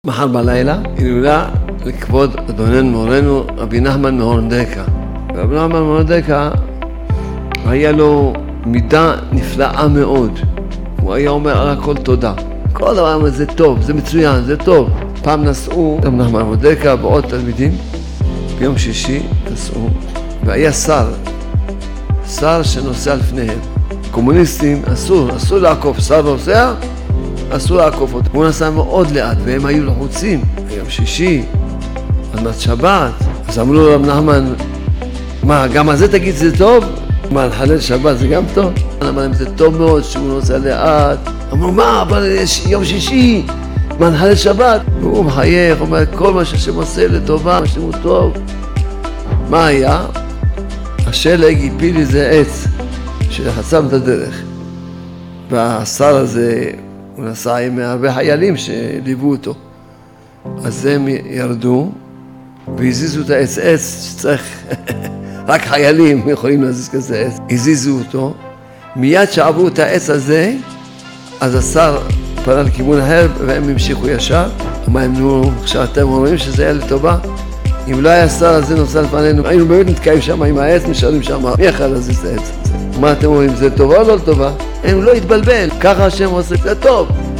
מחר בלילה, הילולה לכבוד אדוננו מורנו רבי נחמן מהורדקה. רבי נחמן מהורדקה היה לו מידה נפלאה מאוד. הוא היה אומר על הכל תודה. כל דבר אומר זה טוב, זה מצוין, זה טוב. פעם נסעו רבי נחמן מהורדקה ועוד תלמידים, ביום שישי נסעו, והיה שר שנוסע לפניהם. קומוניסטים אסור לעקוף, שר נוסע, אסור לעקוף אותו. הוא נסע מאוד לאט, והם היו לחוצים. היום שישי, עד שבת. אז אמרו לו רב נחמן, מה, גם על זה תגיד זה טוב? מה, לחלל שבת זה גם טוב? אמר להם, זה טוב מאוד שהוא נוסע לאט. אמרו, מה, אבל יש יום שישי, מה, לחלל שבת? והוא מחייך, אומר, כל מה שהשם עושה לטובה, מה שהוא טוב. מה היה? השלג הפיל איזה עץ שחסם את הדרך. והשר הזה, הוא נסע עם הרבה חיילים שליוו אותו. אז הם ירדו והזיזו את העץ שצריך, רק חיילים יכולים להזיז כזה עץ. הזיזו אותו, מיד שעברו את העץ הזה, אז השר פנה לכיוון אחר והם המשיכו ישר. אמרנו, נו, עכשיו אתם אומרים שזה היה לטובה? אם לא היה השר הזה נוסע לפנינו, היינו באמת נתקעים שם עם העץ, נשארים שם, מי יכול להזיז את העץ הזה? מה אתם אומרים, זה טובה או לא טובה? הם לא התבלבל, ככה השם עושה, זה טוב.